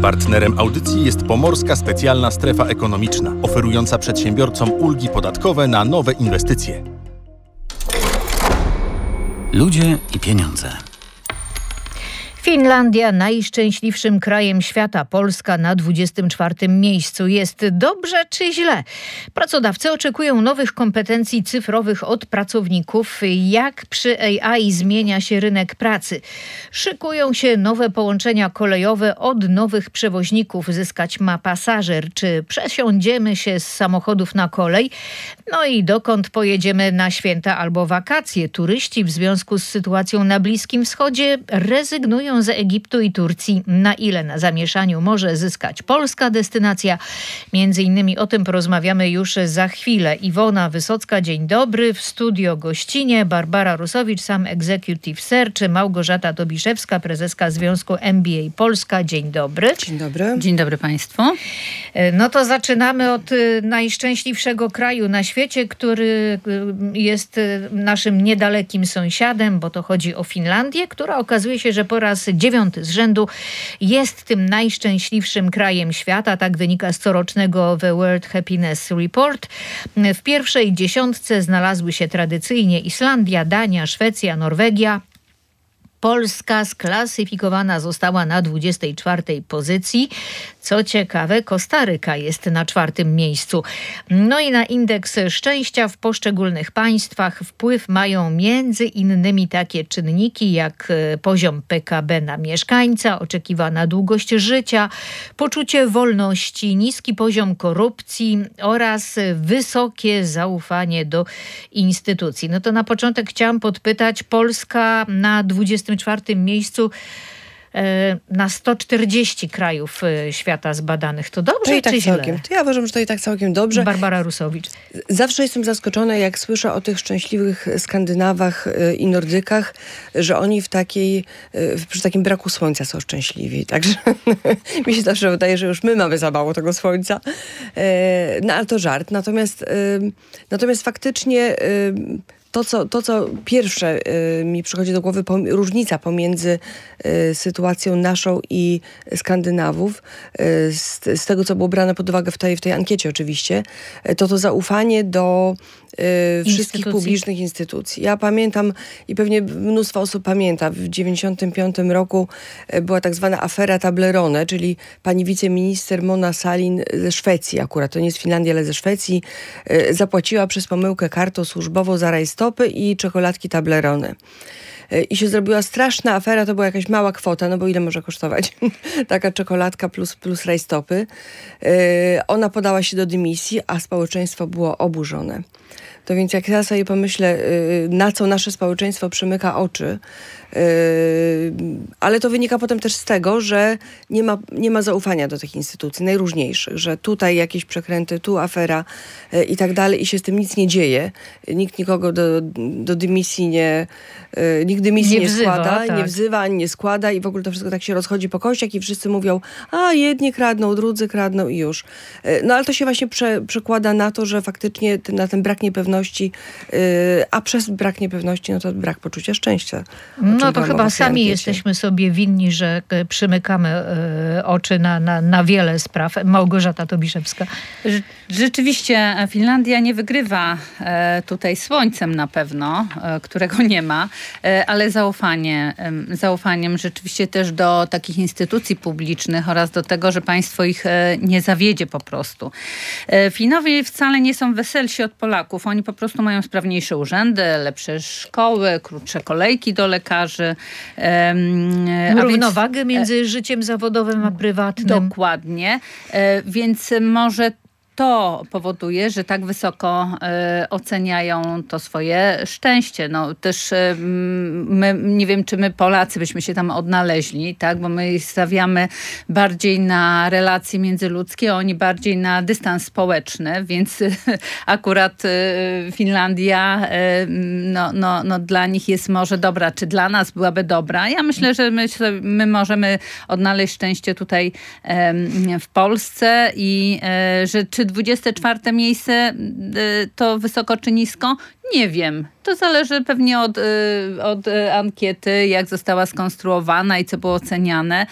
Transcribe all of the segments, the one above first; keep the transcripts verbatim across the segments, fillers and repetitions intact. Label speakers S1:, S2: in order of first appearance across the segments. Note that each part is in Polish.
S1: Partnerem audycji jest Pomorska Specjalna Strefa Ekonomiczna, oferująca przedsiębiorcom ulgi podatkowe na nowe inwestycje.
S2: Ludzie i pieniądze.
S3: Finlandia najszczęśliwszym krajem świata, Polska na dwudziestym czwartym miejscu. Jest dobrze czy źle? Pracodawcy oczekują nowych kompetencji cyfrowych od pracowników. Jak przy A I zmienia się rynek pracy? Szykują się nowe połączenia kolejowe, od nowych przewoźników zyskać ma pasażer. Czy przesiądziemy się z samochodów na kolej? No i dokąd pojedziemy na święta albo wakacje? Turyści w związku z sytuacją na Bliskim Wschodzie rezygnują z Egiptu i Turcji. Na ile na zamieszaniu może zyskać polska destynacja? Między innymi o tym porozmawiamy już za chwilę. Iwona Wysocka, dzień dobry. W studio gościnie Barbara Rusowicz, sam Executive Search, Małgorzata Dobiszewska, prezeska Związku M B A Polska. Dzień dobry.
S4: Dzień dobry.
S5: Dzień dobry Państwu.
S3: No to zaczynamy od najszczęśliwszego kraju na świecie, który jest naszym niedalekim sąsiadem, bo to chodzi o Finlandię, która okazuje się, że po raz dziewiąty z rzędu jest tym najszczęśliwszym krajem świata. Tak wynika z corocznego The World Happiness Report. W pierwszej dziesiątce znalazły się tradycyjnie Islandia, Dania, Szwecja, Norwegia. Polska sklasyfikowana została na dwudziestej czwartej pozycji. Co ciekawe, Kostaryka jest na czwartym miejscu. No i na indeks szczęścia w poszczególnych państwach wpływ mają między innymi takie czynniki jak poziom P K B na mieszkańca, oczekiwana długość życia, poczucie wolności, niski poziom korupcji oraz wysokie zaufanie do instytucji. No to na początek chciałam podpytać, Polska na dwudziestym czwartym miejscu na sto czterdzieści krajów świata zbadanych. To dobrze
S4: to i tak
S3: czy źle?
S4: Całkiem. To ja uważam, że to i tak całkiem dobrze.
S3: Barbara Rusowicz.
S4: Zawsze jestem zaskoczona, jak słyszę o tych szczęśliwych Skandynawach i Nordykach, że oni w takiej, przy takim braku słońca są szczęśliwi. Także mi się zawsze wydaje, że już my mamy za mało tego słońca. No ale to żart. Natomiast, natomiast faktycznie To co, to, co pierwsze y, mi przychodzi do głowy, pom- różnica pomiędzy y, sytuacją naszą i Skandynawów, y, z, z tego, co było brane pod uwagę w tej, w tej ankiecie oczywiście, y, to to zaufanie do y, wszystkich publicznych instytucji. Ja pamiętam i pewnie mnóstwo osób pamięta, w dziewięćdziesiątym piątym roku y, była tak zwana afera Toblerone, czyli pani wiceminister Mona Sahlin ze Szwecji, akurat to nie z Finlandii, ale ze Szwecji, y, zapłaciła przez pomyłkę kartą służbową za rajstopy i czekoladki Toblerone. I się zrobiła straszna afera, to była jakaś mała kwota, no bo ile może kosztować taka czekoladka plus, plus rajstopy. Yy, ona podała się do dymisji, a społeczeństwo było oburzone. To więc jak ja sobie pomyślę, yy, na co nasze społeczeństwo przymyka oczy, yy, ale to wynika potem też z tego, że nie ma, nie ma zaufania do tych instytucji najróżniejszych, że tutaj jakieś przekręty, tu afera yy, i tak dalej i się z tym nic nie dzieje. Nikt nikogo do, do dymisji nie, yy, nikt dymisji nie, nie
S3: wzywa,
S4: składa,
S3: tak.
S4: nie wzywa, ani nie składa i w ogóle to wszystko tak się rozchodzi po kościach i wszyscy mówią, a jedni kradną, drudzy kradną i już. Yy, no ale to się właśnie prze, przekłada na to, że faktycznie ten, na ten brak niepewności, Yy, a przez brak niepewności, no to brak poczucia szczęścia.
S3: No to chyba sami jesteśmy sobie winni, że przymykamy y, oczy na, na, na wiele spraw. Małgorzata Dobiszewska.
S5: Rzeczywiście Finlandia nie wygrywa e, tutaj słońcem na pewno, e, którego nie ma, e, ale zaufanie, e, zaufaniem rzeczywiście też do takich instytucji publicznych oraz do tego, że państwo ich e, nie zawiedzie po prostu. E, Finowie wcale nie są weselsi od Polaków. Oni po prostu mają sprawniejsze urzędy, lepsze szkoły, krótsze kolejki do lekarzy. E,
S3: a równowagę więc, między e, życiem zawodowym a prywatnym.
S5: Dokładnie. E, więc może to powoduje, że tak wysoko y, oceniają to swoje szczęście. No też y, my, nie wiem, czy my Polacy byśmy się tam odnaleźli, tak? Bo my stawiamy bardziej na relacje międzyludzkie, a oni bardziej na dystans społeczny, więc y, akurat y, Finlandia y, no, no, no, dla nich jest może dobra, czy dla nas byłaby dobra. Ja myślę, że my, my możemy odnaleźć szczęście tutaj y, w Polsce i y, że czy czy dwudzieste czwarte miejsce to wysoko czy nisko? Nie wiem. To zależy pewnie od, od ankiety, jak została skonstruowana i co było oceniane.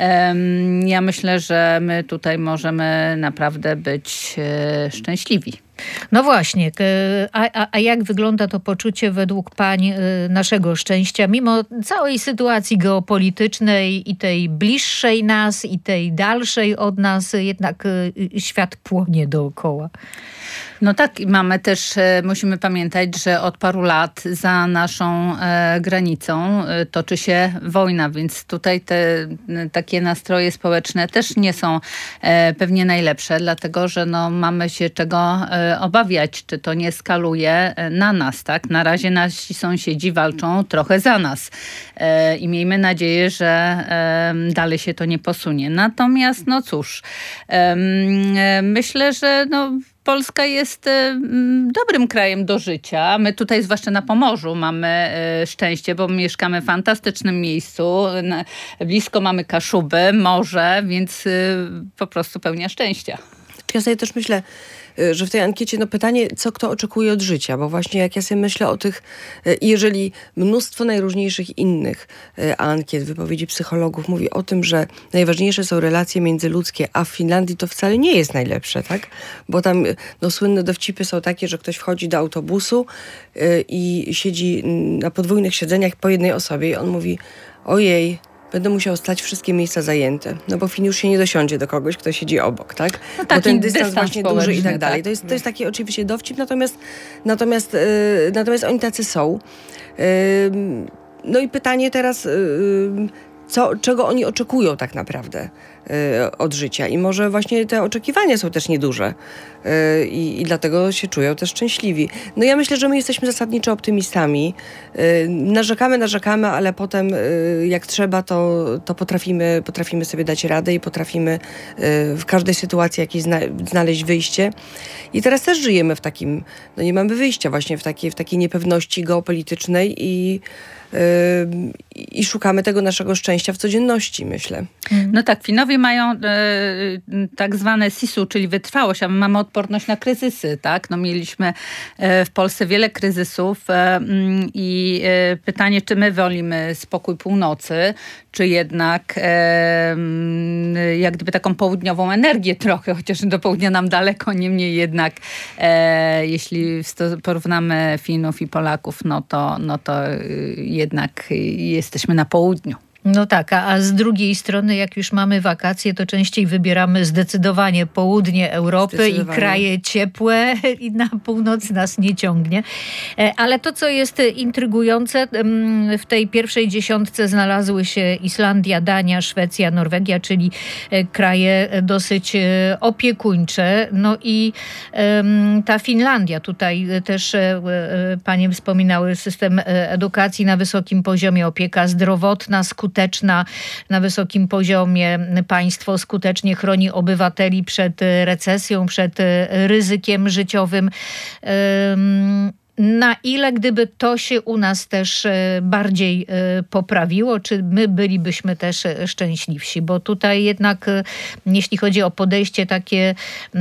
S5: Ja myślę, że my tutaj możemy naprawdę być szczęśliwi.
S3: No właśnie, a, a, a jak wygląda to poczucie według pań naszego szczęścia, mimo całej sytuacji geopolitycznej i tej bliższej nas, i tej dalszej od nas, jednak świat płonie dookoła?
S5: No tak, i mamy też, musimy pamiętać, że od paru lat za naszą e, granicą e, toczy się wojna, więc tutaj te e, takie nastroje społeczne też nie są e, pewnie najlepsze, dlatego że no, mamy się czego e, obawiać, czy to nie skaluje e, na nas, tak? Na razie nasi sąsiedzi walczą trochę za nas e, i miejmy nadzieję, że e, dalej się to nie posunie. Natomiast, no cóż, e, e, myślę, że no, Polska jest y, dobrym krajem do życia. My tutaj, zwłaszcza na Pomorzu, mamy y, szczęście, bo mieszkamy w fantastycznym miejscu. Na, blisko mamy Kaszuby, morze, więc y, po prostu pełnia szczęścia.
S4: Ja sobie też myślę, że w tej ankiecie no pytanie, co kto oczekuje od życia, bo właśnie jak ja sobie myślę o tych, jeżeli mnóstwo najróżniejszych innych ankiet, wypowiedzi psychologów mówi o tym, że najważniejsze są relacje międzyludzkie, a w Finlandii to wcale nie jest najlepsze, tak? Bo tam no, słynne dowcipy są takie, że ktoś wchodzi do autobusu i siedzi na podwójnych siedzeniach po jednej osobie i on mówi, ojej, będę musiał stać wszystkie miejsca zajęte. No bo fin już się nie dosiądzie do kogoś, kto siedzi obok, tak?
S5: No
S4: bo ten dystans,
S5: dystans
S4: właśnie duży i tak dalej.
S5: Tak.
S4: To jest, to jest taki oczywiście dowcip, natomiast, natomiast, yy, natomiast oni tacy są. Yy, no i pytanie teraz, yy, co, czego oni oczekują tak naprawdę yy, od życia. I może właśnie te oczekiwania są też nieduże. Yy, i, I dlatego się czują też szczęśliwi. No ja myślę, że my jesteśmy zasadniczo optymistami. Yy, narzekamy, narzekamy, ale potem yy, jak trzeba, to, to potrafimy, potrafimy sobie dać radę i potrafimy yy, w każdej sytuacji jakieś zna, znaleźć wyjście. I teraz też żyjemy w takim, no nie mamy wyjścia właśnie w takiej, w takiej niepewności geopolitycznej i Yy, i szukamy tego naszego szczęścia w codzienności, myślę.
S5: No tak, Finowie mają e, tak zwane sisu, czyli wytrwałość, a my mamy odporność na kryzysy, tak? No mieliśmy e, w Polsce wiele kryzysów e, i e, pytanie, czy my wolimy spokój północy, czy jednak e, jak gdyby taką południową energię trochę, chociaż do południa nam daleko, niemniej jednak e, jeśli porównamy Finów i Polaków, no to, no to jednak jesteśmy na południu.
S3: No tak, a, a z drugiej strony, jak już mamy wakacje, to częściej wybieramy zdecydowanie południe Europy i kraje ciepłe i na północ nas nie ciągnie. Ale to, co jest intrygujące, w tej pierwszej dziesiątce znalazły się Islandia, Dania, Szwecja, Norwegia, czyli kraje dosyć opiekuńcze. No i ta Finlandia, tutaj też panie wspominały, system edukacji na wysokim poziomie, opieka zdrowotna, skuteczna, skuteczna na wysokim poziomie, państwo skutecznie chroni obywateli przed recesją, przed ryzykiem życiowym. Na ile gdyby to się u nas też bardziej poprawiło, czy my bylibyśmy też szczęśliwsi? Bo tutaj jednak, jeśli chodzi o podejście takie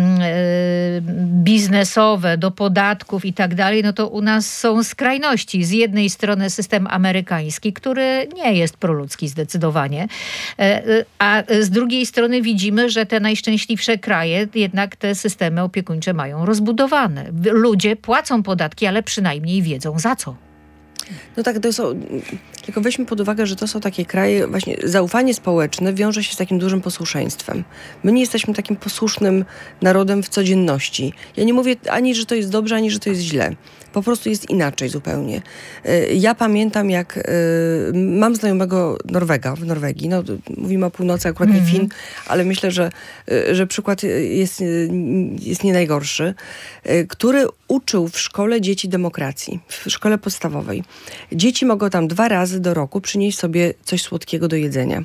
S3: biznesowe do podatków i tak dalej, no to u nas są skrajności. Z jednej strony system amerykański, który nie jest proludzki zdecydowanie, a z drugiej strony widzimy, że te najszczęśliwsze kraje jednak te systemy opiekuńcze mają rozbudowane. Ludzie płacą podatki, ale przynajmniej wiedzą za co.
S4: No tak, to są, tylko weźmy pod uwagę, że to są takie kraje, właśnie zaufanie społeczne wiąże się z takim dużym posłuszeństwem. My nie jesteśmy takim posłusznym narodem w codzienności. Ja nie mówię ani, że to jest dobrze, ani, że to jest źle. Po prostu jest inaczej zupełnie. Ja pamiętam, jak mam znajomego Norwega w Norwegii. No, mówimy o północy, akurat nie Fin, ale myślę, że, że przykład jest, jest nie najgorszy, który uczył w szkole dzieci demokracji, w szkole podstawowej. Dzieci mogą tam dwa razy do roku przynieść sobie coś słodkiego do jedzenia.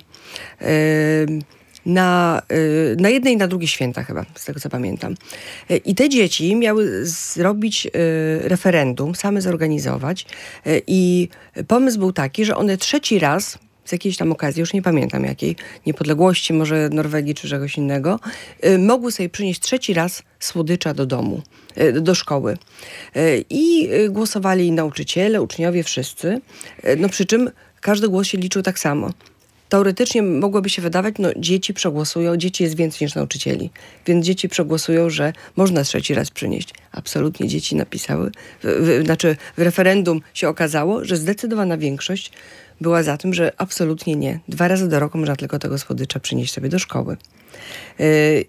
S4: Na, na jedne i na drugie święta chyba, z tego co pamiętam. I te dzieci miały zrobić referendum, same zorganizować i pomysł był taki, że one trzeci raz z jakiejś tam okazji, już nie pamiętam jakiej, niepodległości może Norwegii czy czegoś innego, y, mogły sobie przynieść trzeci raz słodycza do domu, y, do szkoły. Y, I y, głosowali nauczyciele, uczniowie, wszyscy. Y, no przy czym każdy głos się liczył tak samo. Teoretycznie mogłoby się wydawać, no dzieci przegłosują, dzieci jest więcej niż nauczycieli, więc dzieci przegłosują, że można trzeci raz przynieść. Absolutnie dzieci napisały, w, w, znaczy w referendum się okazało, że zdecydowana większość była za tym, że absolutnie nie. Dwa razy do roku można tylko tego słodycza przynieść sobie do szkoły. Yy,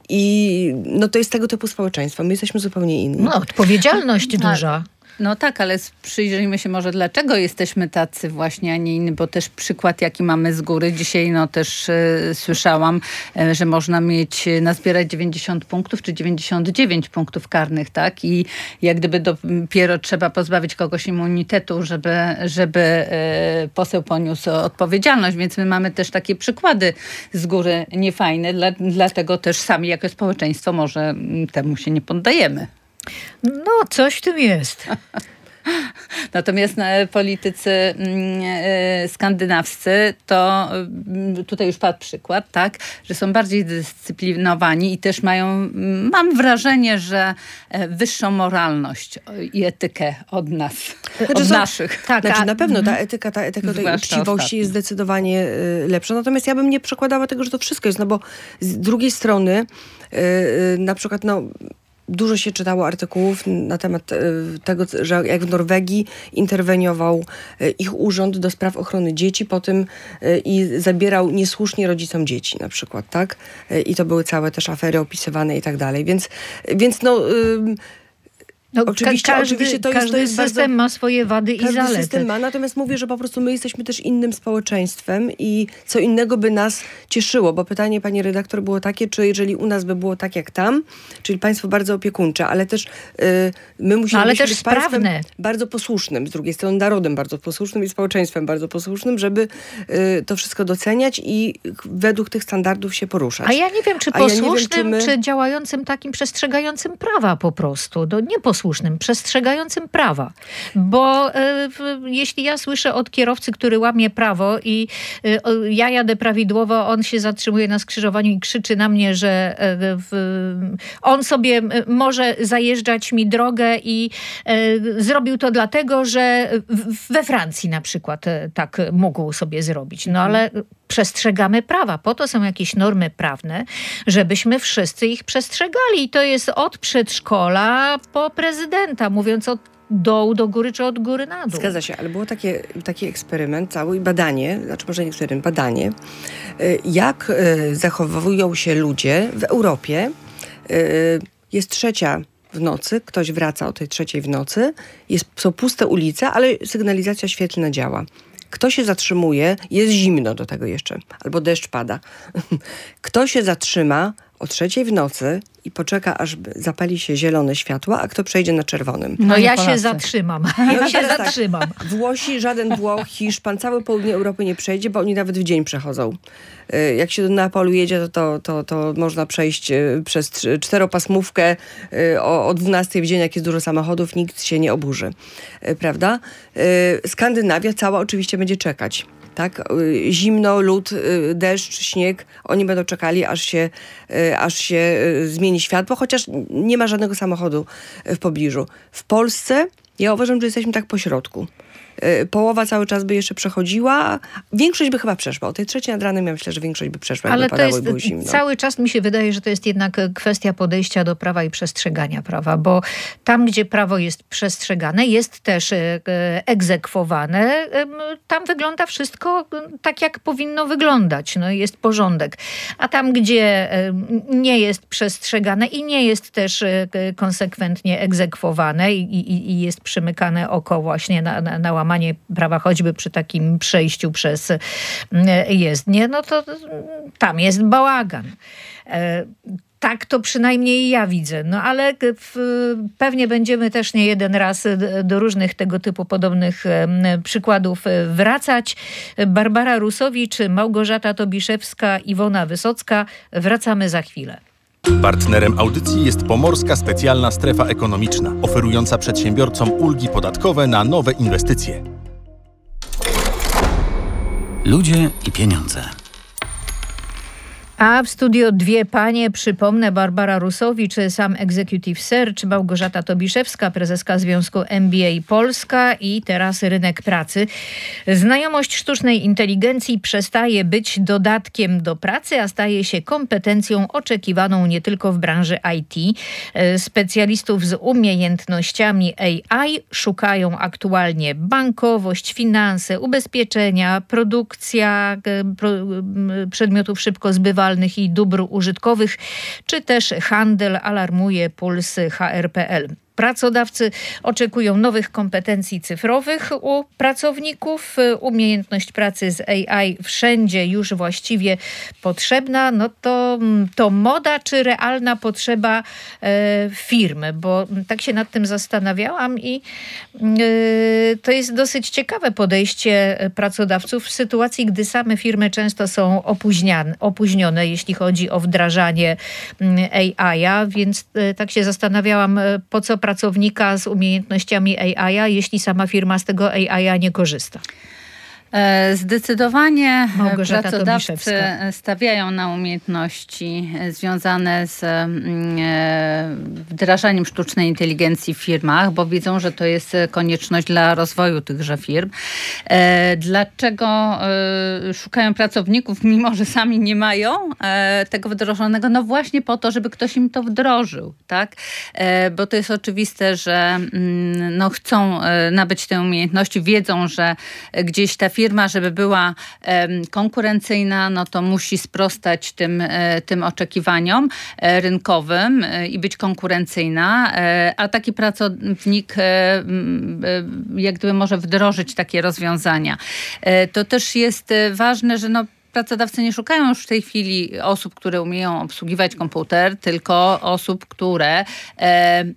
S4: I no to jest tego typu społeczeństwo. My jesteśmy zupełnie inni.
S3: No, odpowiedzialność duża.
S5: No tak, ale przyjrzyjmy się może, dlaczego jesteśmy tacy właśnie, a nie inni, bo też przykład, jaki mamy z góry. Dzisiaj no też e, słyszałam, e, że można mieć, nazbierać dziewięćdziesiąt punktów, czy dziewięćdziesiąt dziewięć punktów karnych, tak? I jak gdyby dopiero trzeba pozbawić kogoś immunitetu, żeby, żeby e, poseł poniósł odpowiedzialność. Więc my mamy też takie przykłady z góry niefajne, dla, dlatego też sami jako społeczeństwo może temu się nie poddajemy.
S3: No, coś w tym jest.
S5: Natomiast e, politycy e, skandynawscy, to e, tutaj już padł przykład, tak, że są bardziej zdyscyplinowani i też mają, mam wrażenie, że e, wyższą moralność i etykę od nas,
S4: Znaczy
S5: od
S4: są-
S5: naszych.
S3: Tak,
S4: Znaczy
S3: a-
S4: na pewno ta etyka, ta etyka tej
S5: Zwłaszcza
S4: uczciwości
S5: ostatnio.
S4: jest zdecydowanie y, lepsza. Natomiast ja bym nie przekładała tego, że to wszystko jest, no bo z drugiej strony y, y, na przykład no dużo się czytało artykułów na temat y, tego, że jak w Norwegii interweniował y, ich urząd do spraw ochrony dzieci po tym y, i zabierał niesłusznie rodzicom dzieci na przykład, tak? Y, I to były całe też afery opisywane i tak dalej. Więc, więc no... Y,
S3: No,
S4: Oczywiście-
S3: ka- każdy,
S4: oczywiście to jest-
S3: każdy
S4: to jest
S3: system
S4: bardzo-
S3: ma swoje wady i
S4: Każdy
S3: zalety.
S4: system ma, natomiast mówię, że po prostu my jesteśmy też innym społeczeństwem i co innego by nas cieszyło, bo pytanie pani redaktor było takie, czy jeżeli u nas by było tak jak tam, czyli państwo bardzo opiekuńcze, ale też y, my musimy
S3: No, ale
S4: być
S3: też
S4: państwem
S3: sprawne.
S4: bardzo posłusznym, z drugiej strony narodem bardzo posłusznym i społeczeństwem bardzo posłusznym, żeby y, to wszystko doceniać i według tych standardów się poruszać.
S3: A ja nie wiem, czy
S4: A ja nie wiem,
S3: posłusznym,
S4: czy my-
S3: czy działającym takim przestrzegającym prawa po prostu. No, nieposłusznym, przestrzegającym prawa. Bo e, w, jeśli ja słyszę od kierowcy, który łamie prawo i e, o, ja jadę prawidłowo, on się zatrzymuje na skrzyżowaniu i krzyczy na mnie, że e, w, on sobie e, może zajeżdżać mi drogę i e, zrobił to dlatego, że w, we Francji na przykład e, tak mógł sobie zrobić. No ale przestrzegamy prawa. Po to są jakieś normy prawne, żebyśmy wszyscy ich przestrzegali. I to jest od przedszkola po prezydenta, mówiąc od dołu do góry, czy od góry na dół.
S4: Zgadza się, ale było takie, taki eksperyment cały i badanie, znaczy może nie eksperyment, badanie, y, jak y, zachowują się ludzie w Europie. Y, Jest trzecia w nocy, ktoś wraca o tej trzeciej w nocy, jest, są puste ulice, ale sygnalizacja świetlna działa. Kto się zatrzymuje, jest zimno do tego jeszcze, albo deszcz pada. Kto się zatrzyma o trzeciej w nocy i poczeka, aż zapali się zielone światło, a kto przejdzie na czerwonym.
S3: No
S5: No
S3: ja
S5: Polacy.
S3: się zatrzymam.
S4: No
S3: Ja
S4: i
S3: się
S4: teraz tak.
S3: zatrzymam.
S4: Włosi, żaden Włoch, Hiszpan, całe południe Europy nie przejdzie, bo oni nawet w dzień przechodzą. Y, Jak się do Neapolu jedzie, to, to, to, to można przejść y, przez trz- czteropasmówkę y, o, o dwunastej w dzień, jak jest dużo samochodów, nikt się nie oburzy. Y, Prawda? Y, Skandynawia cała oczywiście będzie czekać. Tak? Y, Zimno, lód, y, deszcz, śnieg. Oni będą czekali, aż się, y, aż się y, zmieni światło, chociaż nie ma żadnego samochodu y, w pobliżu. W Polsce ja uważam, że jesteśmy tak po środku. Y, Połowa cały czas by jeszcze przechodziła. Większość by chyba przeszła. O tej trzeciej nad ranem ja myślę, że większość by przeszła,
S3: Ale
S4: jakby
S3: to
S4: padało
S3: jest
S4: i było zimno.
S3: cały czas mi się wydaje, że to jest jednak kwestia podejścia do prawa i przestrzegania prawa, bo tam, gdzie prawo jest przestrzegane, jest też e, e, egzekwowane, em, tam wygląda wszystko e, tak, jak powinno wyglądać. No, jest porządek. A tam, gdzie e, nie jest przestrzegane i nie jest też e, konsekwentnie egzekwowane i, i, i jest przymykane oko właśnie na, na, na łamanie prawa, choćby przy takim przejściu przez e, jezdnię, no to tam jest bałagan. E, Tak to przynajmniej ja widzę. No ale w, pewnie będziemy też nie jeden raz do różnych tego typu podobnych em, przykładów e, wracać. Barbara Rusowicz, Małgorzata Tobiszewska, Iwona Wysocka. Wracamy za chwilę.
S1: Partnerem audycji jest Pomorska Specjalna Strefa Ekonomiczna, oferująca przedsiębiorcom ulgi podatkowe na nowe inwestycje.
S2: Ludzie i pieniądze.
S3: A w studio dwie panie, przypomnę, Barbara Rusowicz, sam Executive Search, Małgorzata Tobiszewska, prezeska Związku M B A Polska i teraz rynek pracy. Znajomość sztucznej inteligencji przestaje być dodatkiem do pracy, a staje się kompetencją oczekiwaną nie tylko w branży I T. Specjalistów z umiejętnościami A I szukają aktualnie bankowość, finanse, ubezpieczenia, produkcja pro, przedmiotów szybko zbywalnych i dóbr użytkowych, czy też handel, alarmuje Puls H R kropka P L. Pracodawcy oczekują nowych kompetencji cyfrowych u pracowników. Umiejętność pracy z A I wszędzie już właściwie potrzebna. No to, to moda czy realna potrzeba e, firmy? Bo tak się nad tym zastanawiałam i e, to jest dosyć ciekawe podejście pracodawców w sytuacji, gdy same firmy często są opóźniane, opóźnione, jeśli chodzi o wdrażanie A I, więc e, tak się zastanawiałam, po co pracownika z umiejętnościami A I, jeśli sama firma z tego A I nie korzysta.
S5: Zdecydowanie
S3: Małgorzata
S5: pracodawcy
S3: Tobiszewska.
S5: stawiają na umiejętności związane z wdrażaniem sztucznej inteligencji w firmach, bo widzą, że to jest konieczność dla rozwoju tychże firm. Dlaczego szukają pracowników, mimo że sami nie mają tego wdrożonego? No właśnie po to, żeby ktoś im to wdrożył, tak? Bo to jest oczywiste, że no chcą nabyć te umiejętności, wiedzą, że gdzieś ta firma, żeby była konkurencyjna, no to musi sprostać tym, tym oczekiwaniom rynkowym i być konkurencyjna, a taki pracownik jak gdyby może wdrożyć takie rozwiązania. To też jest ważne, że no pracodawcy nie szukają już w tej chwili osób, które umieją obsługiwać komputer, tylko osób, które e, m,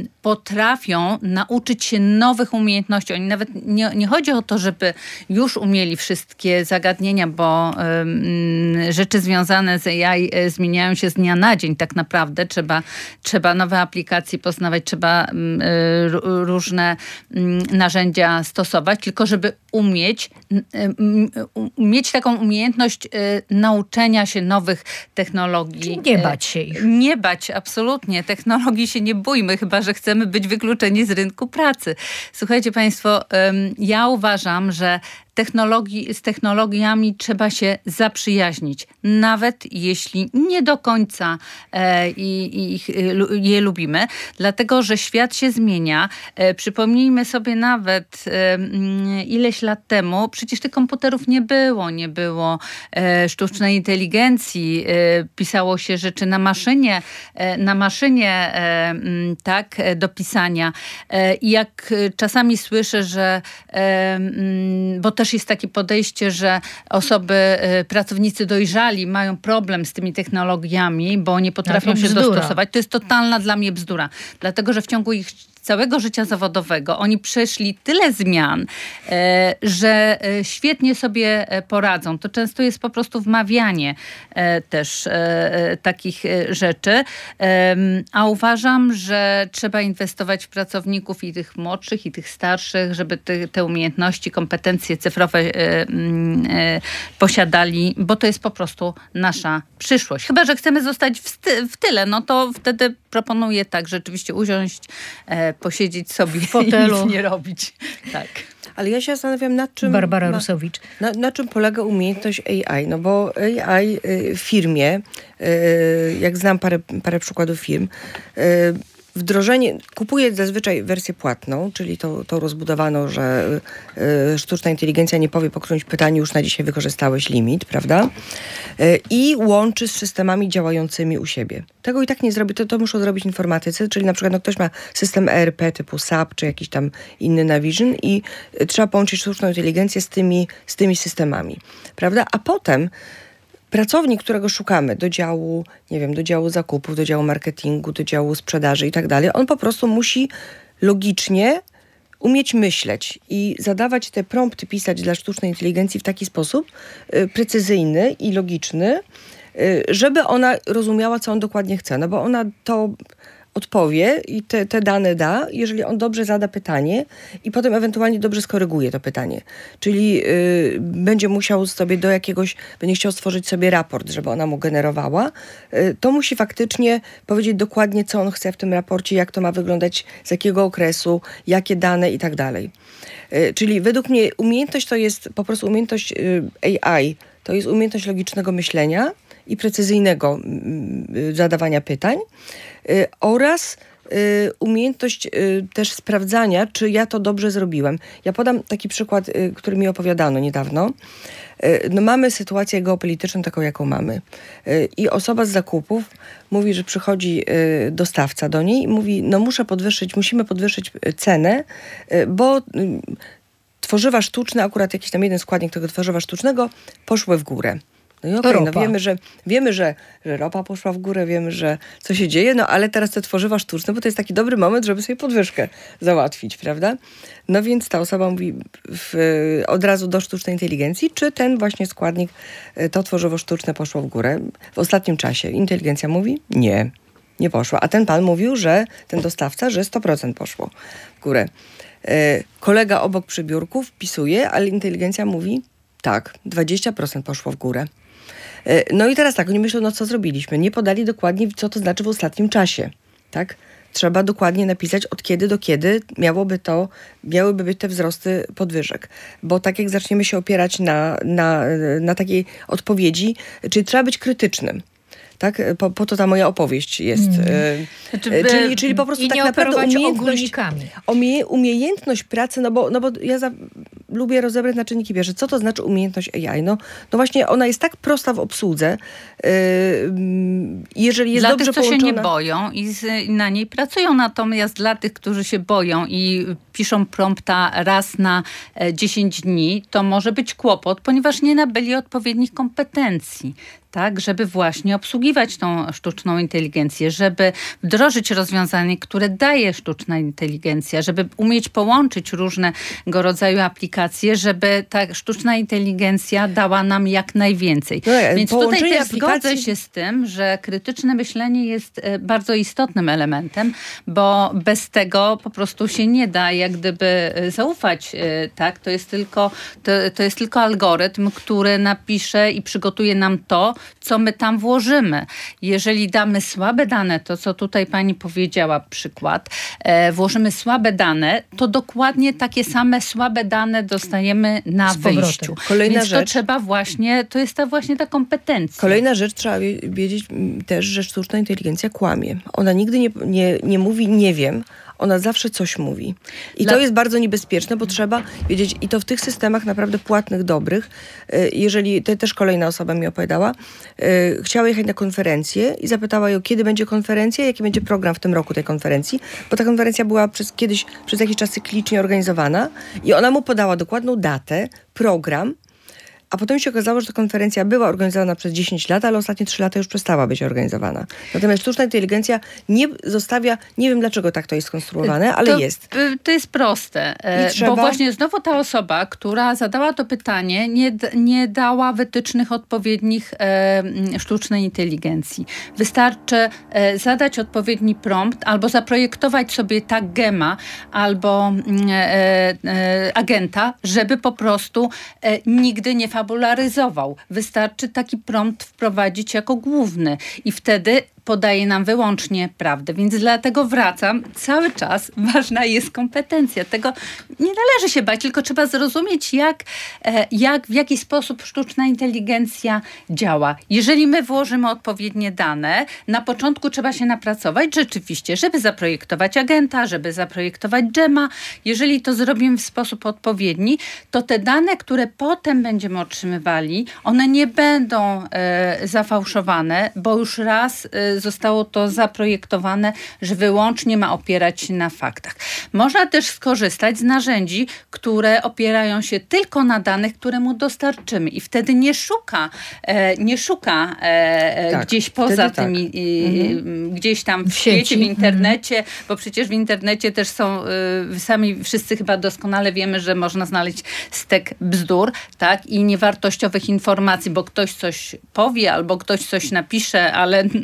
S5: potrafią nauczyć się nowych umiejętności. Oni nawet nie, nie chodzi o to, żeby już umieli wszystkie zagadnienia, bo e, m, rzeczy związane z A I e, zmieniają się z dnia na dzień tak naprawdę. Trzeba, trzeba nowe aplikacje poznawać, trzeba m, e, różne m, narzędzia stosować, tylko żeby umieć, m, mieć taką umiejętność nauczenia się nowych technologii.
S3: Czyli nie bać się ich.
S5: Nie bać, absolutnie. Technologii się nie bójmy, chyba że chcemy być wykluczeni z rynku pracy. Słuchajcie państwo, ja uważam, że Technologii, z technologiami trzeba się zaprzyjaźnić, nawet jeśli nie do końca e, i, ich, je lubimy, dlatego że świat się zmienia. E, przypomnijmy sobie nawet e, ileś lat temu, przecież tych komputerów nie było, nie było e, sztucznej inteligencji, e, pisało się rzeczy na maszynie, e, na maszynie e, tak, do pisania. E, I jak czasami słyszę, że e, bo też jest takie podejście, że osoby, pracownicy dojrzali mają problem z tymi technologiami, bo nie potrafią się
S3: bzdura.
S5: dostosować. To jest totalna dla mnie bzdura. Dlatego, że w ciągu ich całego życia zawodowego oni przeszli tyle zmian, e, że świetnie sobie poradzą. To często jest po prostu wmawianie e, też e, takich rzeczy. E, a uważam, że trzeba inwestować w pracowników i tych młodszych, i tych starszych, żeby te, te umiejętności, kompetencje cyfrowe e, e, posiadali, bo to jest po prostu nasza przyszłość. Chyba że chcemy zostać w, sty- w tyle, no to wtedy proponuję tak rzeczywiście usiąść, e, posiedzieć sobie w fotelu i nic nie robić. Tak.
S4: Ale ja się zastanawiam, nad czym...
S3: Barbara
S4: ma,
S3: Rusowicz.
S4: Na, na czym polega umiejętność A I? No bo A I w firmie, jak znam parę, parę przykładów firm, wdrożenie, kupuję zazwyczaj wersję płatną, czyli tą, tą rozbudowaną, że y, sztuczna inteligencja nie powie po którymś pytaniu, już na dzisiaj wykorzystałeś limit, prawda? Y, I łączy z systemami działającymi u siebie. Tego i tak nie zrobi, to, to muszą zrobić informatycy, czyli na przykład no, ktoś ma system E R P typu S A P, czy jakiś tam inny Navision i y, trzeba połączyć sztuczną inteligencję z tymi, z tymi systemami, prawda? A potem pracownik, którego szukamy do działu, nie wiem, do działu zakupów, do działu marketingu, do działu sprzedaży i tak dalej, on po prostu musi logicznie umieć myśleć i zadawać te prompty, pisać dla sztucznej inteligencji w taki sposób y, precyzyjny i logiczny, y, żeby ona rozumiała, co on dokładnie chce. No bo ona to odpowie i te, te dane da, jeżeli on dobrze zada pytanie i potem ewentualnie dobrze skoryguje to pytanie. Czyli y, będzie musiał sobie do jakiegoś, będzie chciał stworzyć sobie raport, żeby ona mu generowała, y, to musi faktycznie powiedzieć dokładnie, co on chce w tym raporcie, jak to ma wyglądać, z jakiego okresu, jakie dane i tak dalej. Y, czyli według mnie umiejętność to jest po prostu umiejętność y, A I, to jest umiejętność logicznego myślenia i precyzyjnego y, zadawania pytań y, oraz y, umiejętność y, też sprawdzania, czy ja to dobrze zrobiłem. Ja podam taki przykład, y, który mi opowiadano niedawno. Y, no mamy sytuację geopolityczną taką, jaką mamy. Y, I osoba z zakupów mówi, że przychodzi y, dostawca do niej i mówi, no muszę podwyższyć, musimy podwyższyć cenę, y, bo... Y, tworzywa sztuczne, akurat jakiś tam jeden składnik tego tworzywa sztucznego, poszły w górę. No i okej, okay, no wiemy, że, wiemy że, że ropa poszła w górę, wiemy, że co się dzieje, no ale teraz te tworzywa sztuczne, bo to jest taki dobry moment, żeby sobie podwyżkę załatwić, prawda? No więc ta osoba mówi w, od razu do sztucznej inteligencji, czy ten właśnie składnik, to tworzywo sztuczne poszło w górę w ostatnim czasie. Inteligencja mówi, nie, nie poszła. A ten pan mówił, że ten dostawca, że sto procent poszło w górę. Kolega obok przy biurku wpisuje, ale inteligencja mówi tak, dwadzieścia procent poszło w górę. No i teraz tak, oni myślą, no co zrobiliśmy? Nie podali dokładnie, co to znaczy w ostatnim czasie. Tak? Trzeba dokładnie napisać, od kiedy do kiedy miałoby to, miałyby być te wzrosty podwyżek. Bo tak jak zaczniemy się opierać na, na, na takiej odpowiedzi, czyli trzeba być krytycznym. Tak? Po, po to ta moja opowieść jest. Mm.
S3: Znaczy,
S4: by, czyli, czyli po prostu
S3: i
S4: tak
S3: nie
S4: naprawdę umiejętność, umie, umiejętność pracy, no bo, no bo ja za, lubię rozebrać na czynniki pierwsze. Co to znaczy umiejętność A I? No, no właśnie ona jest tak prosta w obsłudze. Yy, jeżeli jest
S5: dla
S4: dobrze
S5: tych, co
S4: połączona...
S5: się nie boją i z, na niej pracują. Natomiast dla tych, którzy się boją i piszą prompta raz na dziesięć dni, to może być kłopot, ponieważ nie nabyli odpowiednich kompetencji. Tak, żeby właśnie obsługiwać tą sztuczną inteligencję, żeby wdrożyć rozwiązanie, które daje sztuczna inteligencja, żeby umieć połączyć różnego rodzaju aplikacje, żeby ta sztuczna inteligencja dała nam jak najwięcej.
S4: No,
S5: Więc tutaj też
S4: aplikacji...
S5: zgodzę się z tym, że krytyczne myślenie jest bardzo istotnym elementem, bo bez tego po prostu się nie da jak gdyby zaufać. Tak? To jest tylko, to, to jest tylko algorytm, który napisze i przygotuje nam to, co my tam włożymy. Jeżeli damy słabe dane, to co tutaj pani powiedziała, przykład, e, włożymy słabe dane, to dokładnie takie same słabe dane dostajemy na wyjściu.
S4: Kolejna
S5: Więc
S4: rzecz.
S5: to trzeba właśnie, to jest ta właśnie ta kompetencja.
S4: Kolejna rzecz, trzeba wiedzieć też, że sztuczna inteligencja kłamie. Ona nigdy nie, nie, nie mówi nie wiem, ona zawsze coś mówi. I Dla... to jest bardzo niebezpieczne, bo trzeba wiedzieć, i to w tych systemach naprawdę płatnych, dobrych, jeżeli, to też kolejna osoba mi opowiadała, chciała jechać na konferencję i zapytała ją, kiedy będzie konferencja, jaki będzie program w tym roku tej konferencji, bo ta konferencja była przez kiedyś, przez jakiś czas cyklicznie organizowana i ona mu podała dokładną datę, program, a potem się okazało, że ta konferencja była organizowana przez dziesięć lat, ale ostatnie trzy lata już przestała być organizowana. Natomiast sztuczna inteligencja nie zostawia, nie wiem dlaczego tak to jest skonstruowane, ale
S5: to,
S4: jest.
S5: To jest proste,
S4: trzeba...
S5: bo właśnie znowu ta osoba, która zadała to pytanie, nie, nie dała wytycznych odpowiednich e, sztucznej inteligencji. Wystarczy e, zadać odpowiedni prompt, albo zaprojektować sobie tak gema, albo e, e, agenta, żeby po prostu e, nigdy nie fabularyzował. Wystarczy taki prompt wprowadzić jako główny i wtedy podaje nam wyłącznie prawdę. Więc dlatego wracam, cały czas ważna jest kompetencja. Tego nie należy się bać, tylko trzeba zrozumieć, jak, jak, w jaki sposób sztuczna inteligencja działa. Jeżeli my włożymy odpowiednie dane, na początku trzeba się napracować rzeczywiście, żeby zaprojektować agenta, żeby zaprojektować dżema. Jeżeli to zrobimy w sposób odpowiedni, to te dane, które potem będziemy otrzymywali, one nie będą e, zafałszowane, bo już raz e, zostało to zaprojektowane, że wyłącznie ma opierać się na faktach. Można też skorzystać z narzędzi, które opierają się tylko na danych, które mu dostarczymy i wtedy nie szuka, e, nie szuka e, tak, gdzieś poza tymi, tak. e, mhm. gdzieś tam w, w świecie, sieci. w internecie, mhm. bo przecież w internecie też są, e, sami wszyscy chyba doskonale wiemy, że można znaleźć stek bzdur, tak, i niewartościowych informacji, bo ktoś coś powie albo ktoś coś napisze, ale na jaki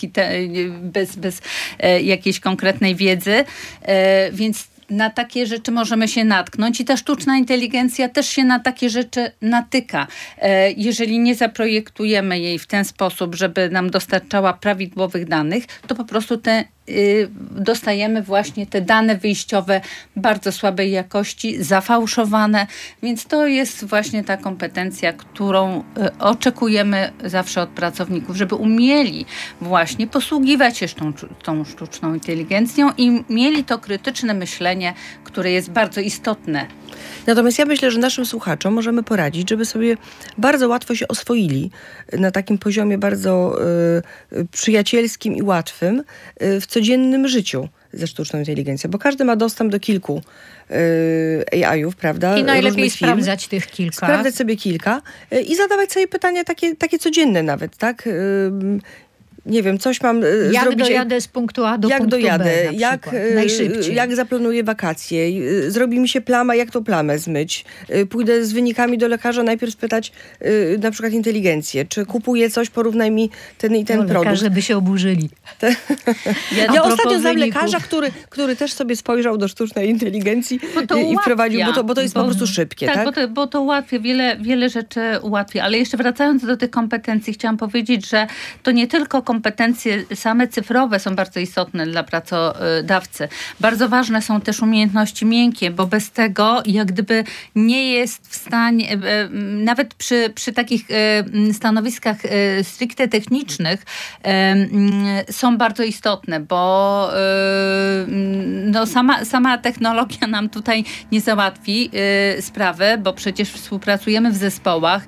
S5: te, bez, bez jakiejś konkretnej wiedzy, więc na takie rzeczy możemy się natknąć i ta sztuczna inteligencja też się na takie rzeczy natyka. Jeżeli nie zaprojektujemy jej w ten sposób, żeby nam dostarczała prawidłowych danych, to po prostu te dostajemy właśnie te dane wyjściowe bardzo słabej jakości, zafałszowane, więc to jest właśnie ta kompetencja, którą oczekujemy zawsze od pracowników, żeby umieli właśnie posługiwać się tą, tą sztuczną inteligencją i mieli to krytyczne myślenie, które jest bardzo istotne.
S4: Natomiast ja myślę, że naszym słuchaczom możemy poradzić, żeby sobie bardzo łatwo się oswoili na takim poziomie bardzo y, przyjacielskim i łatwym y, w codziennym życiu ze sztuczną inteligencją, bo każdy ma dostęp do kilku y, A I-ów, prawda?
S3: I najlepiej
S4: Różnych
S3: sprawdzać
S4: firm.
S3: tych kilka.
S4: Sprawdzać sobie kilka y, i zadawać sobie pytania takie, takie codzienne nawet, tak? Y, nie wiem, coś mam y,
S3: jak
S4: zrobić.
S3: dojadę z punktu A do
S4: jak
S3: punktu
S4: dojadę,
S3: B na
S4: jak,
S3: przykład, najszybciej.
S4: Jak zaplanuję wakacje, y, zrobi mi się plama, jak tą plamę zmyć. Y, pójdę z wynikami do lekarza, najpierw spytać y, na przykład inteligencję, czy kupuję coś, porównaj mi ten i ten
S3: no,
S4: produkt.
S3: Lekarze by się oburzyli.
S4: Ja,
S3: A
S4: ja
S3: propos
S4: ostatnio znam
S3: wyników.
S4: lekarza, który, który też sobie spojrzał do sztucznej inteligencji
S5: Bo to
S4: i, i wprowadził,
S5: ułatwia,
S4: bo to, bo to jest
S5: bo,
S4: po prostu szybkie,
S5: tak?
S4: tak?
S5: Bo to, bo to ułatwia, wiele, wiele rzeczy ułatwia. Ale jeszcze wracając do tych kompetencji, chciałam powiedzieć, że to nie tylko kompetencje same cyfrowe są bardzo istotne dla pracodawcy. Bardzo ważne są też umiejętności miękkie, bo bez tego jak gdyby nie jest w stanie, nawet przy, przy takich stanowiskach stricte technicznych są bardzo istotne, bo no sama, sama technologia nam tutaj nie załatwi sprawy, bo przecież współpracujemy w zespołach,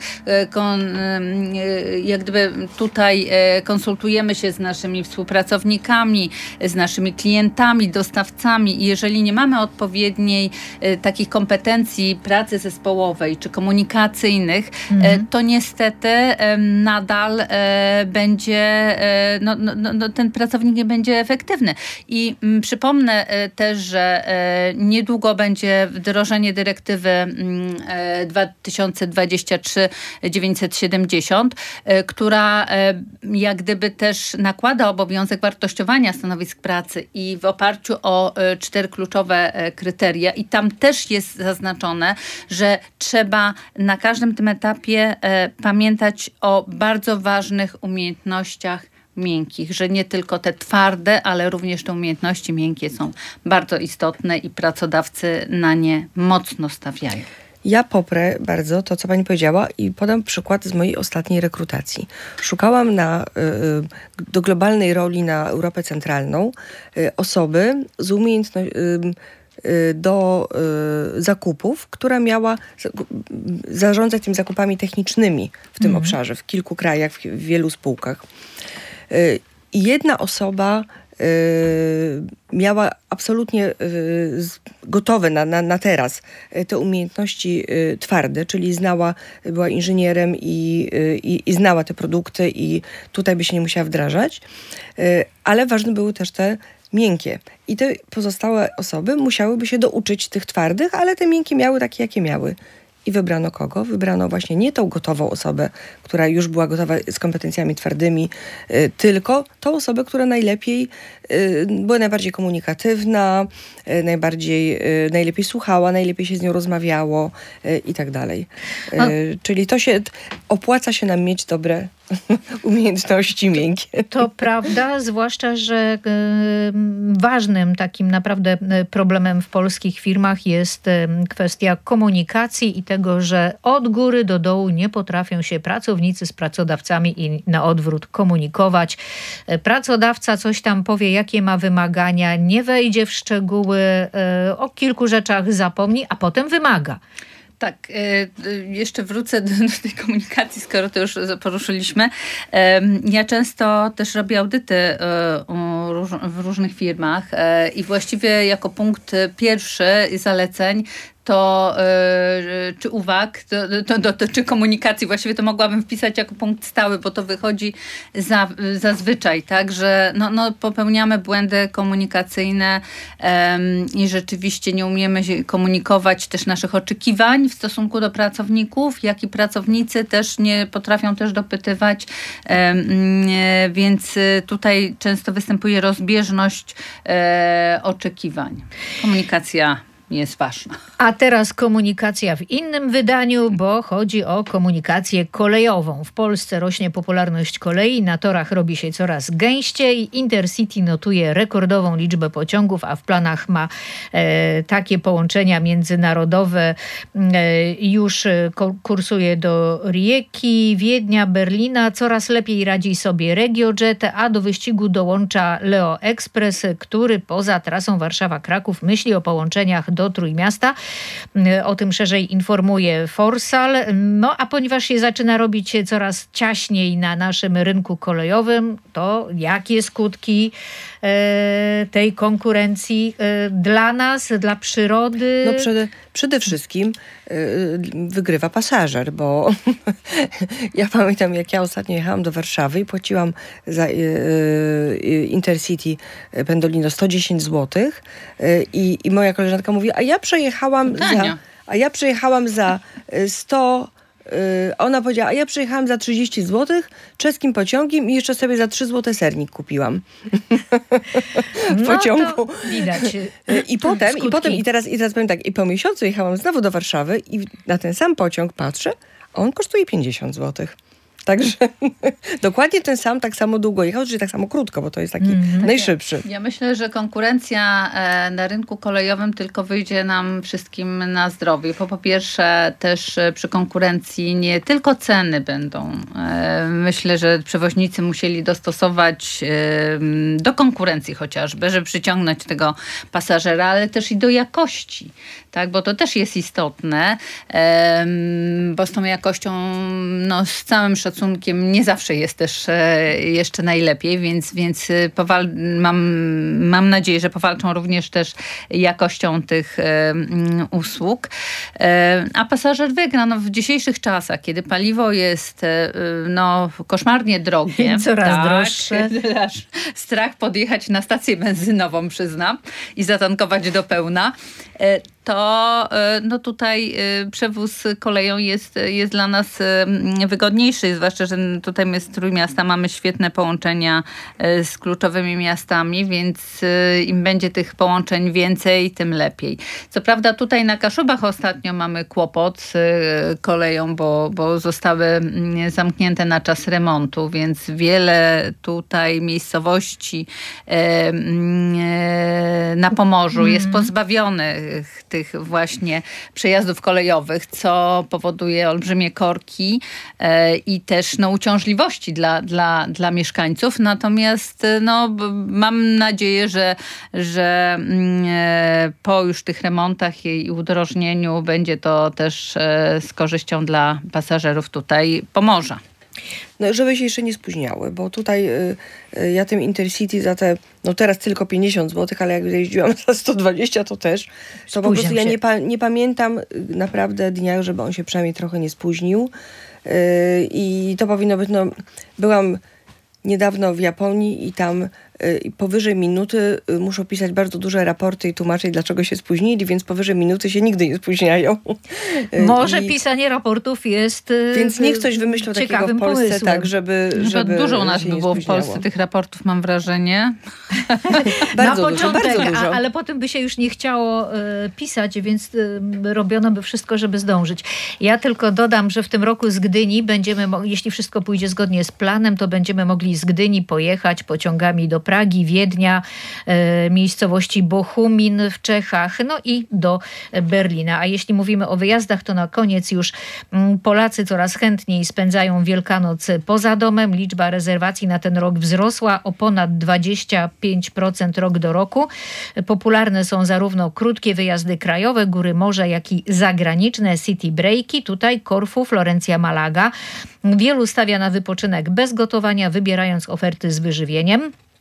S5: jak gdyby tutaj konsultujemy się z naszymi współpracownikami, z naszymi klientami, dostawcami i jeżeli nie mamy odpowiedniej e, takich kompetencji pracy zespołowej czy komunikacyjnych, mhm. e, to niestety e, nadal e, będzie, e, no, no, no, ten pracownik nie będzie efektywny. I m, przypomnę e, też, że e, niedługo będzie wdrożenie dyrektywy m, e, dwa tysiące dwadzieścia trzy dziewięćset siedemdziesiąt, e, która e, jak gdyby też nakłada obowiązek wartościowania stanowisk pracy i w oparciu o y, cztery kluczowe y, kryteria i tam też jest zaznaczone, że trzeba na każdym tym etapie y, pamiętać o bardzo ważnych umiejętnościach miękkich, że nie tylko te twarde, ale również te umiejętności miękkie są bardzo istotne i pracodawcy na nie mocno stawiają.
S4: Ja poprę bardzo to, co pani powiedziała i podam przykład z mojej ostatniej rekrutacji. Szukałam na, y, do globalnej roli na Europę Centralną y, osoby z umiejętnością y, do y, zakupów, która miała zarządzać tymi zakupami technicznymi w tym mhm. obszarze, w kilku krajach, w, w wielu spółkach. Y, I jedna osoba miała absolutnie gotowe na, na, na teraz te umiejętności twarde, czyli znała, była inżynierem i, i, i znała te produkty i tutaj by się nie musiała wdrażać, ale ważne były też te miękkie. I te pozostałe osoby musiałyby się douczyć tych twardych, ale te miękkie miały takie, jakie miały. I wybrano kogo? Wybrano właśnie nie tą gotową osobę, która już była gotowa z kompetencjami twardymi, y, tylko tą osobę, która najlepiej y, była najbardziej komunikatywna, y, najbardziej, y, najlepiej słuchała, najlepiej się z nią rozmawiało y, i tak dalej. Y, czyli to się, opłaca się nam mieć dobre umiejętności miękkie.
S3: To prawda, zwłaszcza, że y, ważnym takim naprawdę problemem w polskich firmach jest y, kwestia komunikacji i tego, że od góry do dołu nie potrafią się pracownicy z pracodawcami i na odwrót komunikować. Pracodawca coś tam powie, jakie ma wymagania, nie wejdzie w szczegóły, y, o kilku rzeczach zapomni, a potem wymaga.
S5: Tak, jeszcze wrócę do tej komunikacji, skoro to już poruszyliśmy. Ja często też robię audyty w różnych firmach i właściwie jako punkt pierwszy zaleceń to yy, czy uwag, to, to dotyczy komunikacji. Właściwie to mogłabym wpisać jako punkt stały, bo to wychodzi za, zazwyczaj, tak, że no, no, popełniamy błędy komunikacyjne um, i rzeczywiście nie umiemy się komunikować też naszych oczekiwań w stosunku do pracowników, jak i pracownicy też nie potrafią też dopytywać, um, więc tutaj często występuje rozbieżność e, oczekiwań. Komunikacja jest ważna.
S3: A teraz komunikacja w innym wydaniu, bo chodzi o komunikację kolejową. W Polsce rośnie popularność kolei, na torach robi się coraz gęściej. Intercity notuje rekordową liczbę pociągów, a w planach ma e, takie połączenia międzynarodowe. E, już kursuje do Rijeki, Wiednia, Berlina. Coraz lepiej radzi sobie RegioJet, a do wyścigu dołącza Leo Express, który poza trasą Warszawa-Kraków myśli o połączeniach do Trójmiasta. O tym szerzej informuje Forsal. No a ponieważ się zaczyna robić się coraz ciaśniej na naszym rynku kolejowym, to jakie skutki e, tej konkurencji e, dla nas, dla przyrody?
S4: No przede, przede wszystkim e, wygrywa pasażer, bo ja pamiętam, jak ja ostatnio jechałam do Warszawy i płaciłam za e, e, Intercity Pendolino sto dziesięć złotych e, i, i moja koleżanka mówi, a ja przejechałam za, a ja przejechałam za sto, yy, ona powiedziała, a ja przejechałam za trzydzieści złotych czeskim pociągiem i jeszcze sobie za trzy złote sernik kupiłam. w
S3: no
S4: pociągu.
S3: To widać.
S4: I potem,
S3: skutki.
S4: i potem, i teraz, i teraz powiem tak, i po miesiącu jechałam znowu do Warszawy i na ten sam pociąg patrzę, a on kosztuje pięćdziesiąt złotych. Także dokładnie ten sam, tak samo długo jechał, czyli tak samo krótko, bo to jest taki mm, najszybszy.
S5: Ja myślę, że konkurencja na rynku kolejowym tylko wyjdzie nam wszystkim na zdrowie. Bo po pierwsze też przy konkurencji nie tylko ceny będą. Myślę, że przewoźnicy musieli dostosować do konkurencji chociażby, żeby przyciągnąć tego pasażera, ale też i do jakości. Tak, bo to też jest istotne, bo z tą jakością, no, z całym szacunkiem nie zawsze jest też jeszcze najlepiej, więc, więc powal- mam, mam nadzieję, że powalczą również też jakością tych usług. A pasażer wygra. No, w dzisiejszych czasach, kiedy paliwo jest no, koszmarnie drogie.
S3: Coraz
S5: tak,
S3: droższe.
S5: Aż strach podjechać na stację benzynową, przyznam, i zatankować do pełna. To no tutaj przewóz koleją jest, jest dla nas wygodniejszy, zwłaszcza, że tutaj my z Trójmiasta mamy świetne połączenia z kluczowymi miastami, więc im będzie tych połączeń więcej, tym lepiej. Co prawda tutaj na Kaszubach ostatnio mamy kłopot z koleją, bo, bo zostały zamknięte na czas remontu, więc wiele tutaj miejscowości na Pomorzu jest pozbawionych tych właśnie przejazdów kolejowych, co powoduje olbrzymie korki e, i też no, uciążliwości dla, dla, dla mieszkańców. Natomiast no, b- mam nadzieję, że, że e, po już tych remontach i udrożnieniu będzie to też e, z korzyścią dla pasażerów tutaj Pomorza.
S4: No, żeby się jeszcze nie spóźniały, bo tutaj y, y, ja tym Intercity za te, no teraz tylko pięćdziesiąt złotych, ale jak jeździłam za sto dwadzieścia, to też, to po prostu ja nie, pa, nie pamiętam naprawdę dnia, żeby on się przynajmniej trochę nie spóźnił. Y, I to powinno być, no byłam niedawno w Japonii i tam y, powyżej minuty y, muszą pisać bardzo duże raporty i tłumaczyć, dlaczego się spóźnili, więc powyżej minuty się nigdy nie spóźniają. Y,
S3: Może
S4: i,
S3: pisanie raportów jest y,
S4: Więc niech ktoś wymyślił takiego w Polsce,
S3: pomysłem.
S4: tak, żeby, żeby
S5: Dużo u nas
S4: się
S5: by
S4: nie
S5: było w
S4: spóźniało.
S5: Polsce tych raportów, mam wrażenie.
S4: Bardzo
S3: na
S4: dużo,
S3: początek,
S4: bardzo dużo.
S3: A, ale potem by się już nie chciało y, pisać, więc y, robiono by wszystko, żeby zdążyć. Ja tylko dodam, że w tym roku z Gdyni będziemy, mo- jeśli wszystko pójdzie zgodnie z planem, to będziemy mogli z Gdyni pojechać pociągami do Pragi, Wiednia, y, miejscowości Bochumin w Czechach, no i do Berlina. A jeśli mówimy o wyjazdach, to na koniec już mm, Polacy coraz chętniej spędzają Wielkanoc poza domem. Liczba rezerwacji na ten rok wzrosła o ponad dwadzieścia pięć procent rok do roku. Popularne są zarówno krótkie wyjazdy krajowe, góry morza, jak i zagraniczne city breaki. Tutaj Korfu, Florencja, Malaga. Wielu stawia na wypoczynek bez gotowania, wybierając oferty z wyżywieniem.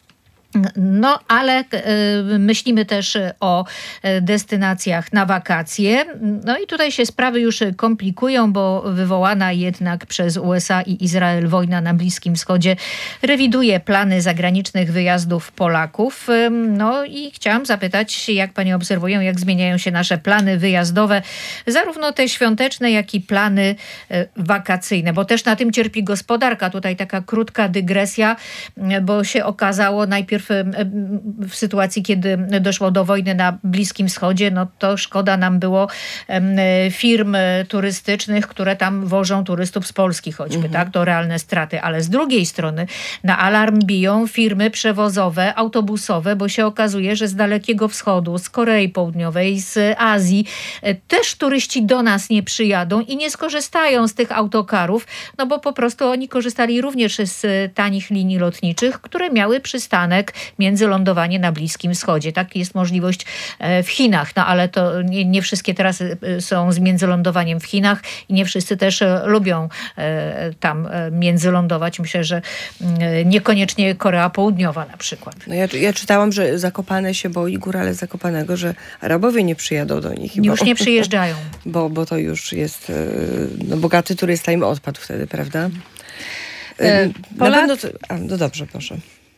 S3: No, ale y, myślimy też o destynacjach na wakacje. No i tutaj się sprawy już komplikują, bo wywołana jednak przez U S A i Izrael wojna na Bliskim Wschodzie rewiduje plany zagranicznych wyjazdów Polaków. No i chciałam zapytać, jak panie obserwują, jak zmieniają się nasze plany wyjazdowe, zarówno te świąteczne, jak i plany wakacyjne, bo też na tym cierpi gospodarka. Tutaj taka krótka dygresja, bo się okazało najpierw w sytuacji, kiedy doszło do wojny na Bliskim Wschodzie, no to szkoda nam było firm turystycznych, które tam wożą turystów z Polski choćby, mhm. tak? To realne straty. Ale z drugiej strony na alarm biją firmy przewozowe, autobusowe, bo się okazuje, że z Dalekiego Wschodu, z Korei Południowej, z Azji też turyści do nas nie przyjadą i nie skorzystają z tych autokarów, no bo po prostu oni korzystali również z tanich linii lotniczych, które miały przystanek międzylądowanie na Bliskim Wschodzie. Tak jest możliwość w Chinach, no ale to nie, nie wszystkie trasy są z międzylądowaniem w Chinach i nie wszyscy też lubią tam międzylądować. Myślę, że niekoniecznie Korea Południowa na przykład.
S4: No ja, ja czytałam, że Zakopane się boi, górale Zakopanego, że Arabowie nie przyjadą do nich.
S3: Już
S4: bo,
S3: nie przyjeżdżają.
S4: Bo, bo to już jest no, bogaty turysta im odpadł wtedy, prawda?
S5: E,
S4: na
S5: Polak...
S4: pewno to, a, no dobrze, proszę.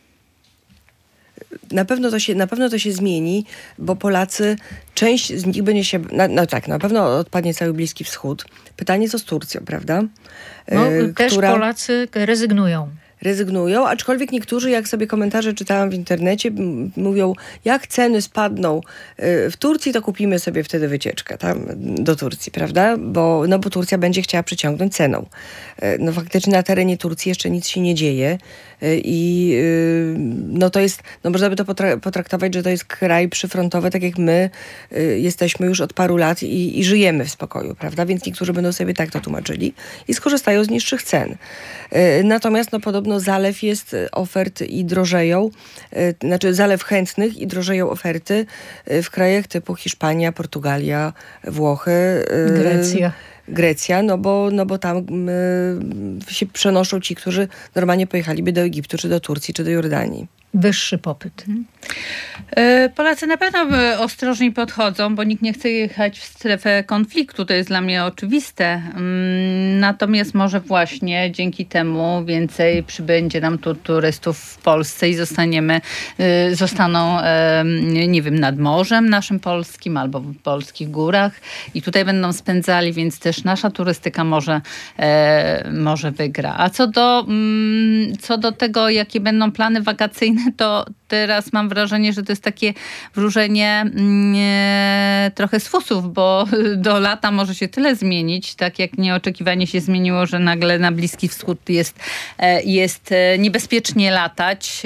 S4: Na pewno, to się, na pewno to się zmieni, bo Polacy, część z nich będzie się, no, no tak, na pewno odpadnie cały Bliski Wschód. Pytanie co z Turcją, prawda?
S3: No,
S4: e,
S3: też
S4: która...
S3: Polacy rezygnują.
S4: rezygnują, aczkolwiek niektórzy, jak sobie komentarze czytałam w internecie, m- mówią, jak ceny spadną y, w Turcji, to kupimy sobie wtedy wycieczkę tam do Turcji, prawda? Bo, no bo Turcja będzie chciała przyciągnąć ceną. Y, no faktycznie na terenie Turcji jeszcze nic się nie dzieje y, i y, no to jest, no można by to potra- potraktować, że to jest kraj przyfrontowy, tak jak my y, jesteśmy już od paru lat i, i żyjemy w spokoju, prawda? Więc niektórzy będą sobie tak to tłumaczyli i skorzystają z niższych cen. Y, natomiast no podobno zalew jest ofert i drożeją, y, znaczy zalew chętnych i drożeją oferty y, w krajach typu Hiszpania, Portugalia, Włochy. y,
S3: Grecja.
S4: Grecja, no bo, no bo tam y, się przenoszą ci, którzy normalnie pojechaliby do Egiptu, czy do Turcji, czy do Jordanii.
S3: Wyższy popyt.
S5: Polacy na pewno ostrożnie podchodzą, bo nikt nie chce jechać w strefę konfliktu. To jest dla mnie oczywiste. Natomiast może właśnie dzięki temu więcej przybędzie nam tu turystów w Polsce i zostaniemy, zostaną, nie wiem, nad morzem naszym polskim albo w polskich górach i tutaj będą spędzali, więc też nasza turystyka może, może wygra. A co do, co do tego, jakie będą plany wakacyjne, to teraz mam wrażenie, że to jest takie wróżenie nie, trochę z fusów, bo do lata może się tyle zmienić, tak jak nieoczekiwanie się zmieniło, że nagle na Bliski Wschód jest, jest niebezpiecznie latać.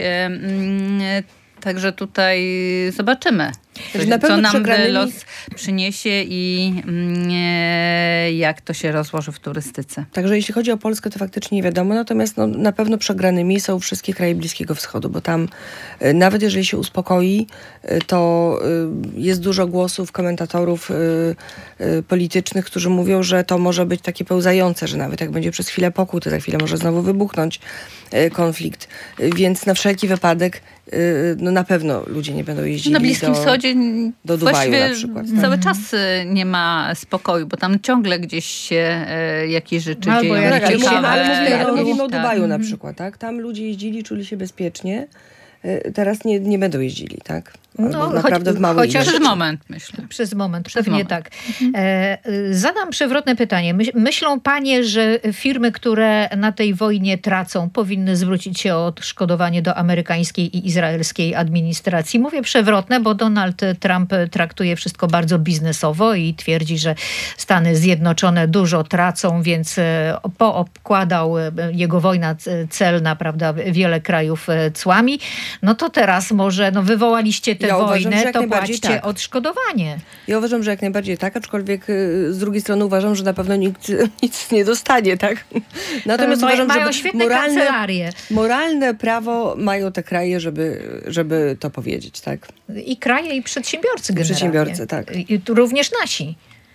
S5: Także tutaj zobaczymy, co,
S4: na pewno
S5: co nam
S4: przegranymi...
S5: los przyniesie i e, jak to się rozłoży w turystyce.
S4: Także jeśli chodzi o Polskę, to faktycznie nie wiadomo, natomiast no, na pewno przegranymi są wszystkie kraje Bliskiego Wschodu, bo tam y, nawet jeżeli się uspokoi, y, to y, jest dużo głosów komentatorów y, y, politycznych, którzy mówią, że to może być takie pełzające, że nawet jak będzie przez chwilę pokój, to za chwilę może znowu wybuchnąć y, konflikt. Y, więc na wszelki wypadek y, no na pewno ludzie nie będą jeździli
S5: na Bliskim
S4: do...
S5: Wschodzie
S4: do Dubaju
S5: właściwie
S4: na przykład.
S5: Cały
S3: Mhm.
S5: czas nie ma spokoju, bo tam ciągle gdzieś się e, jakieś rzeczy
S3: Albo
S5: dzieją.
S3: jak
S4: Tak, ale,
S3: ciekawe.
S4: mówimy, ale, mówimy, ale mówimy o
S5: Tak.
S4: Dubaju na przykład, tak? Tam ludzie jeździli, czuli się bezpiecznie. Y, Teraz nie, nie będą jeździli, tak? Albo
S3: No,
S4: naprawdę
S3: choć-
S4: w małej
S3: chociaż-
S5: Przez
S4: ilości.
S5: moment, myślę.
S3: Przez moment,
S5: Przez
S3: pewnie
S5: moment.
S3: tak. E, zadam przewrotne pytanie. Myś, myślą panie, że firmy, które na tej wojnie tracą, powinny zwrócić się o odszkodowanie do amerykańskiej i izraelskiej administracji? Mówię przewrotne, bo Donald Trump traktuje wszystko bardzo biznesowo i twierdzi, że Stany Zjednoczone dużo tracą, więc e, poobkładał e, jego wojna c- celna, prawda, wiele krajów e, cłami. No to teraz może, no wywołaliście tę
S4: Ja uważam, że
S3: wojnę,
S4: jak
S3: to
S4: najbardziej
S3: płaćcie
S4: tak.
S3: odszkodowanie.
S4: Ja uważam, że jak najbardziej tak, aczkolwiek y, z drugiej strony uważam, że na pewno nikt nic nie dostanie, tak? Natomiast
S3: Mają-
S4: uważam,
S3: mają
S4: że
S3: świetne
S4: moralne,
S3: kancelarie.
S4: moralne prawo mają te kraje, żeby, żeby to powiedzieć, tak?
S3: I kraje, i przedsiębiorcy generalnie.
S4: Przedsiębiorcy, tak.
S3: I tu również nasi.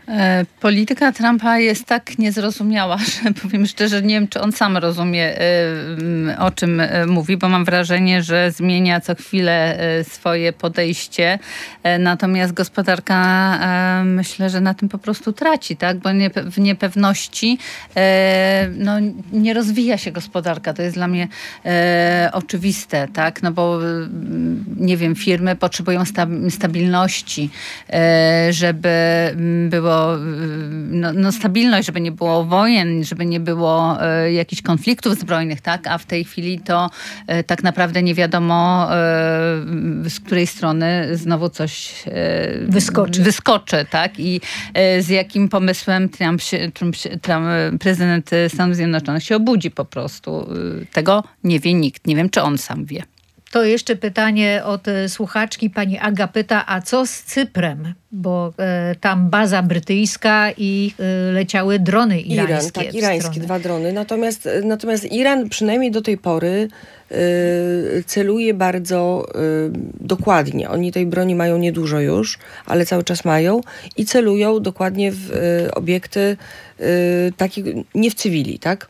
S5: E, Polityka Trumpa jest tak niezrozumiała, że powiem szczerze, nie wiem, czy on sam rozumie, e, o czym e, mówi, bo mam wrażenie, że zmienia co chwilę e, swoje podejście. E, Natomiast gospodarka, e, myślę, że na tym po prostu traci, tak? Bo nie, w niepewności e, no, nie rozwija się gospodarka. To jest dla mnie e, oczywiste, tak? No bo mm, nie wiem, firmy potrzebują sta- stabilności, e, żeby było No, no stabilność, żeby nie było wojen, żeby nie było e, jakichś konfliktów zbrojnych, tak? A w tej chwili to e, tak naprawdę nie wiadomo, e, z której strony znowu coś e,
S3: Wyskoczy.
S5: wyskoczy, tak? I e, z jakim pomysłem Trump, się, Trump, się, Trump, prezydent Stanów Zjednoczonych się obudzi po prostu. E, Tego nie wie nikt. Nie wiem, czy on sam wie.
S3: To jeszcze pytanie od e, słuchaczki. Pani Aga pyta, a co z Cyprem? Bo e, tam baza brytyjska i e, leciały drony irańskie.
S4: Iran, tak,
S3: w
S4: irańskie
S3: stronę.
S4: dwa drony. Natomiast, natomiast Iran przynajmniej do tej pory y, celuje bardzo y, dokładnie. Oni tej broni mają niedużo już, ale cały czas mają i celują dokładnie w y, obiekty y, takie, nie w cywili, tak?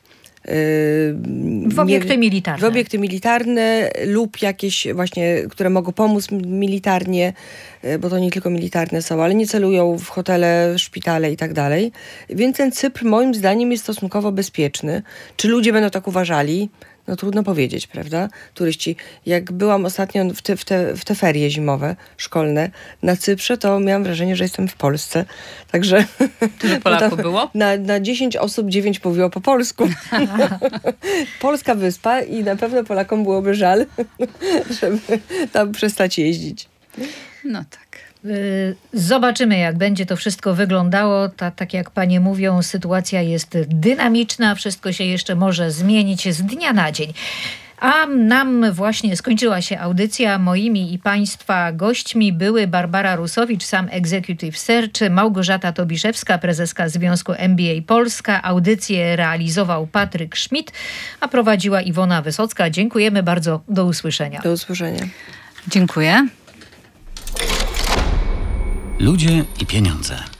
S3: W obiekty militarne.
S4: W obiekty militarne lub jakieś właśnie, które mogą pomóc militarnie, bo to nie tylko militarne są, ale nie celują w hotele, szpitale i tak dalej. Więc ten Cypr moim zdaniem jest stosunkowo bezpieczny. Czy ludzie będą tak uważali? No trudno powiedzieć, prawda? Turyści. Jak byłam ostatnio w te, w te, w te ferie zimowe, szkolne na Cyprze, to miałam wrażenie, że jestem w Polsce. Także...
S5: Tyle Polaków było?
S4: Na, na dziesięć osób dziewięć mówiło po polsku. Polska wyspa i na pewno Polakom byłoby żal, żeby tam przestać jeździć.
S5: No tak.
S3: Zobaczymy, jak będzie to wszystko wyglądało. Ta, tak jak panie mówią, sytuacja jest dynamiczna, wszystko się jeszcze może zmienić z dnia na dzień. A nam właśnie skończyła się audycja. Moimi i państwa gośćmi były Barbara Rusowicz, sam Executive Search, Małgorzata Tobiszewska, prezeska Związku M B A Polska. Audycję realizował Patryk Schmidt, a prowadziła Iwona Wysocka. Dziękujemy bardzo. Do usłyszenia.
S4: Do usłyszenia.
S5: Dziękuję.
S2: Ludzie i pieniądze.